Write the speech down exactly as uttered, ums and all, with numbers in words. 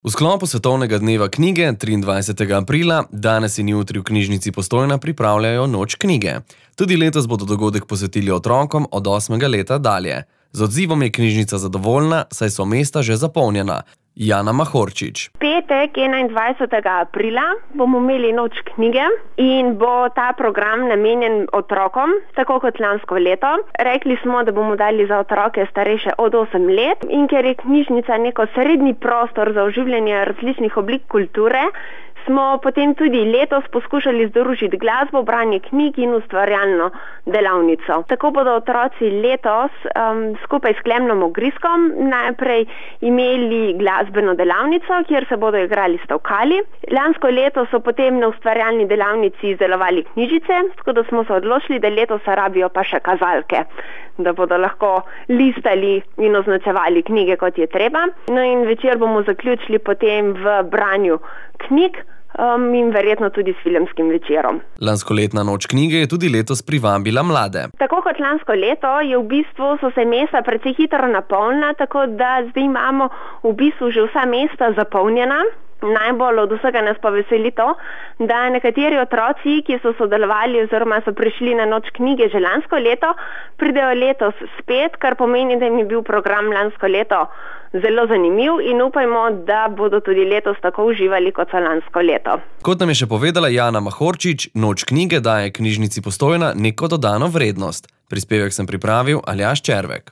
V sklopu Svetovnega dneva knjige triindvajsetega aprila danes in jutri v knjižnici Postojna pripravljajo Noč knjige. Tudi letos bodo dogodek posvetili otrokom od osmega leta dalje. Z odzivom je knjižnica zadovoljna, saj so mesta že zapolnjena. Jana Mahorčič. Petek, enaindvajsetega aprila, bomo imeli Noč knjige in bo ta program namenjen otrokom, tako kot lansko leto. Rekli smo, da bomo dali za otroke starejše od osem let in ker je knjižnica neko srednji prostor za oživljanje različnih oblik kulture, smo potem tudi letos poskušali združiti glasbo, branje knjig in ustvarjalno delavnico. Tako bodo otroci letos um, skupaj s Klemnom Ogriskom najprej imeli glasbeno delavnico, kjer se bodo igrali stavkali. Lansko leto so potem na ustvarjalni delavnici izdelovali knjižice, tako da smo se odločili, da letos rabijo pa še kazalke, da bodo lahko listali in označevali knjige, kot je treba. No in večer bomo zaključili potem v branju knjig um, in verjetno tudi s filmskim večerom. Lanskoletna Noč knjige je tudi letos privabila mlade. Tako kot lansko leto je v bistvu so se mesta precej hitro napolnila, tako da zdaj imamo v bistvu že vsa mesta zapolnjena. Najbolj od vsega nas pa veseli to, da nekateri otroci, ki so sodelovali oziroma so prišli na Noč knjige že lansko leto, pridejo letos spet, kar pomeni, da jim je bil program lansko leto zelo zanimiv in upajmo, da bodo tudi letos tako uživali, kot so lansko leto. Kot nam je še povedala Jana Mahorčič, Noč knjige daje knjižnici Postojna neko dodano vrednost. Prispevek sem pripravil Aljaž Červek.